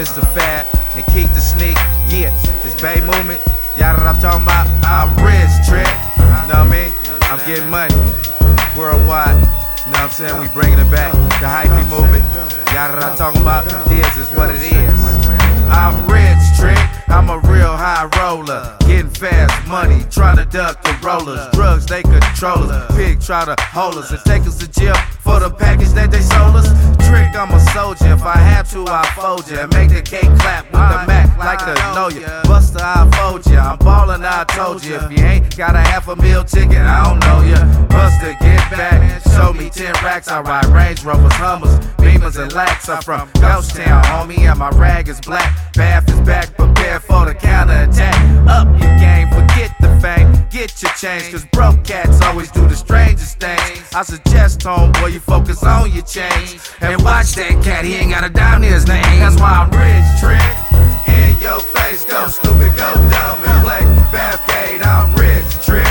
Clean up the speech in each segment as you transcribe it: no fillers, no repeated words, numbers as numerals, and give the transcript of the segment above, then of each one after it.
Mr. Fab, and keep the sneak. Yeah, this Bay movement, y'all that I'm talking about, I'm rich, trick. You know what I mean? I'm getting money worldwide. You know what I'm saying? We bringing it back. The hyphy movement, y'all that I'm talking about, this is what it is. I'm rich, trick. I'm a real high roller, getting fast money, trying to duck the rollers. Drugs, they control us. Pig try to hold us and take us to jail for the package that they sold us. Trick, I'm a soldier. If I have to, I'll fold you and make the cake clap with the Mac like to know you. Buster, I'll fold you. I'm ballin', I told you. If you ain't got a $500,000 ticket, I don't know you. Buster, get back. Show me 10 racks. I ride Range Rovers, Hummers, Beamers, and Lacs. I'm from Ghost Town, homie, and my rag is black. Bath is back, prepared for the counterattack. Up your game, forget the fame, get your change, cause broke cats always do the strangest things. I suggest, homeboy, you focus on your change and watch that cat, he ain't got a dime in his name. That's why I'm rich, trick. In your face, go stupid, go dumb, and play Bathgate. I'm rich, trick.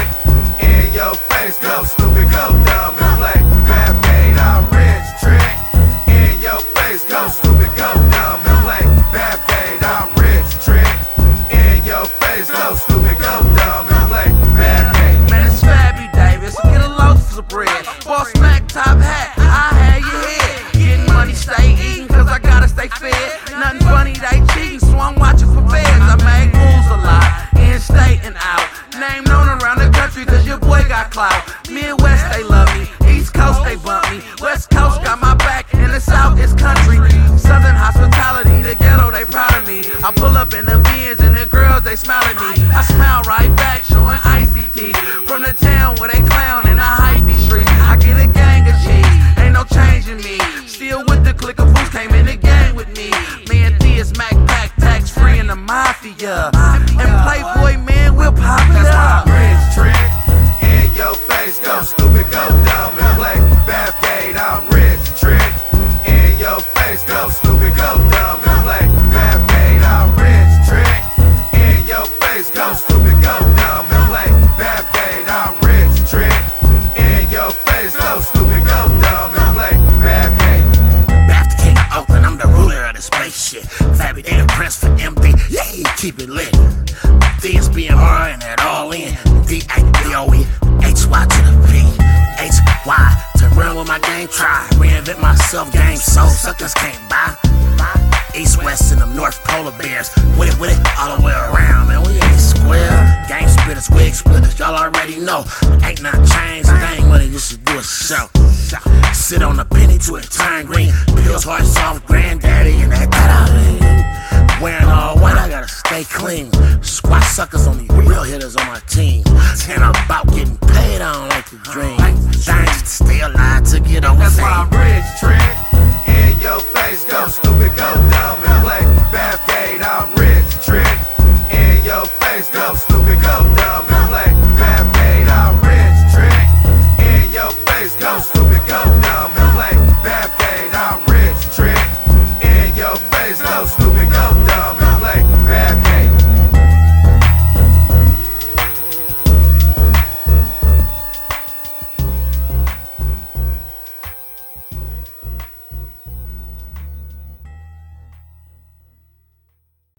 In your face, go stupid, go dumb, and play Bathgate. I'm rich, trick. In your face, go stupid, go dumb, and play Bathgate. I'm rich, trick. In your face, go stupid, go dumb, and play Bathgate. Man, it's Fabby Davis, get a loaf of bread. Boss smack top hat, I had your head. Getting money, stay eating, cause I gotta stay fed. Nothing funny, they cheating, so I'm watching for feds. I make moves a lot, in state and out. Name known around the country, cause your boy got clout. Midwest, they love me. East Coast, they bump me. West Coast got my back, and the South is country. Southern hospitality, the ghetto, they proud of me. I pull up in the Benz, and the girls, they smile at me. I smile right back, showing ICT. From the town where they clown in the hyphy street. I get a gang of G's, ain't no changing me. Still with the click of who's came in the gang with me. Me and Theus, Mac Pack, tax free in the mafia. And Playboy, man, we're popular. That's why I'm rich, trick. In your face, go stupid, go dumb, and play Bathgate. I'm rich, trick. In your face, go stupid, go dumb, and play Bathgate. I'm rich, trick. In your face, go stupid, go dumb, and play Bathgate. I'm rich, trick. In your face, go stupid, go dumb, and play Bathgate. Bath the king of Oakland, I'm the ruler of the spaceship. Fabby, they the prince for MB, yeah, keep it lit. DSBMR and that all in. DADOE, HY to the P, HY to run with my game, try. Reinvent myself, game so suckers can't buy. East, west, and them North Polar Bears. With it, all the way around, man. We ain't square. Game splitters, wig splitters, y'all already know. Ain't not changed, thing money, you should do a show. Sit on a penny to it, turn green. Pills hard, soft, granddaddy, and that wearing all white, I gotta stay clean. Squat suckers on these real hitters on my team. And I'm about getting paid, I don't like to dream. Things to stay alive to get over. That's why I'm rich, trick. In your face, go stupid, go dumb.